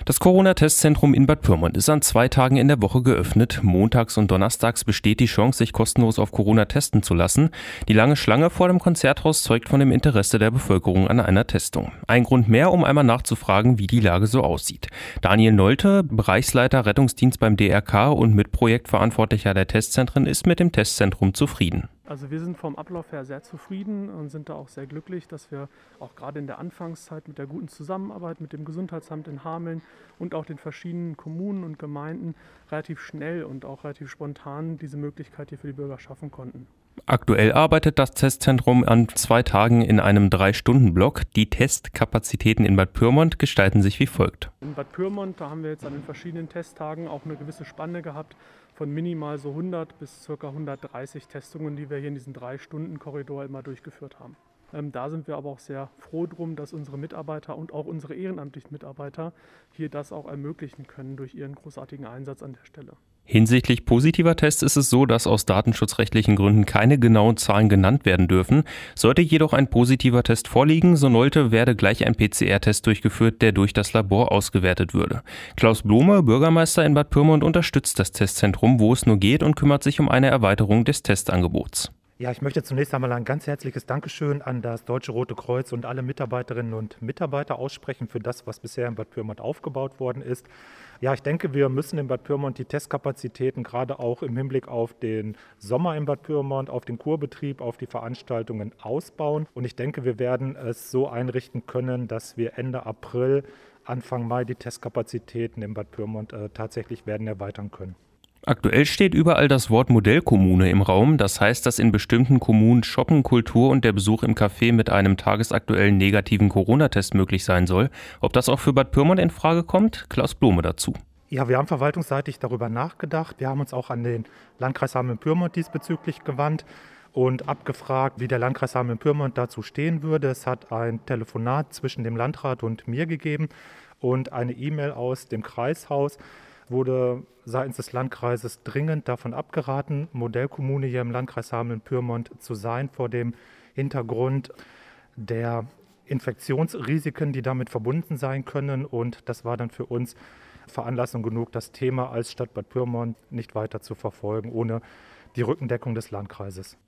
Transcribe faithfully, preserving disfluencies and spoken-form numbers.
Das Corona-Testzentrum in Bad Pyrmont ist an zwei Tagen in der Woche geöffnet. Montags und donnerstags besteht die Chance, sich kostenlos auf Corona testen zu lassen. Die lange Schlange vor dem Konzerthaus zeugt von dem Interesse der Bevölkerung an einer Testung. Ein Grund mehr, um einmal nachzufragen, wie die Lage so aussieht. Daniel Nolte, Bereichsleiter Rettungsdienst beim D R K und Mitprojektverantwortlicher der Testzentren, ist mit dem Testzentrum zufrieden. Also wir sind vom Ablauf her sehr zufrieden und sind da auch sehr glücklich, dass wir auch gerade in der Anfangszeit mit der guten Zusammenarbeit mit dem Gesundheitsamt in Hameln und auch den verschiedenen Kommunen und Gemeinden relativ schnell und auch relativ spontan diese Möglichkeit hier für die Bürger schaffen konnten. Aktuell arbeitet das Testzentrum an zwei Tagen in einem drei-Stunden-Block. Die Testkapazitäten in Bad Pyrmont gestalten sich wie folgt. In Bad Pyrmont, da haben wir jetzt an den verschiedenen Testtagen auch eine gewisse Spanne gehabt von minimal so hundert bis ca. hundertdreißig Testungen, die wir hier in diesem drei-Stunden-Korridor immer durchgeführt haben. Ähm, da sind wir aber auch sehr froh drum, dass unsere Mitarbeiter und auch unsere ehrenamtlichen Mitarbeiter hier das auch ermöglichen können durch ihren großartigen Einsatz an der Stelle. Hinsichtlich positiver Tests ist es so, dass aus datenschutzrechtlichen Gründen keine genauen Zahlen genannt werden dürfen. Sollte jedoch ein positiver Test vorliegen, so sollte werde gleich ein P C R-Test durchgeführt, der durch das Labor ausgewertet würde. Klaus Blome, Bürgermeister in Bad Pyrmont, unterstützt das Testzentrum, wo es nur geht, und kümmert sich um eine Erweiterung des Testangebots. Ja, ich möchte zunächst einmal ein ganz herzliches Dankeschön an das Deutsche Rote Kreuz und alle Mitarbeiterinnen und Mitarbeiter aussprechen für das, was bisher in Bad Pyrmont aufgebaut worden ist. Ja, ich denke, wir müssen in Bad Pyrmont die Testkapazitäten gerade auch im Hinblick auf den Sommer in Bad Pyrmont, auf den Kurbetrieb, auf die Veranstaltungen ausbauen. Und ich denke, wir werden es so einrichten können, dass wir Ende April, Anfang Mai die Testkapazitäten in Bad Pyrmont äh, tatsächlich werden erweitern können. Aktuell steht überall das Wort Modellkommune im Raum. Das heißt, dass in bestimmten Kommunen Shoppen, Kultur und der Besuch im Café mit einem tagesaktuellen negativen Corona-Test möglich sein soll. Ob das auch für Bad Pyrmont in Frage kommt? Klaus Blome dazu. Ja, wir haben verwaltungsseitig darüber nachgedacht. Wir haben uns auch an den Landkreis Hameln-Pyrmont diesbezüglich gewandt und abgefragt, wie der Landkreis Hameln-Pyrmont dazu stehen würde. Es hat ein Telefonat zwischen dem Landrat und mir gegeben und eine E-Mail aus dem Kreishaus. Wurde seitens des Landkreises dringend davon abgeraten, Modellkommune hier im Landkreis Hameln-Pyrmont zu sein, vor dem Hintergrund der Infektionsrisiken, die damit verbunden sein können. Und das war dann für uns Veranlassung genug, das Thema als Stadt Bad Pyrmont nicht weiter zu verfolgen, ohne die Rückendeckung des Landkreises.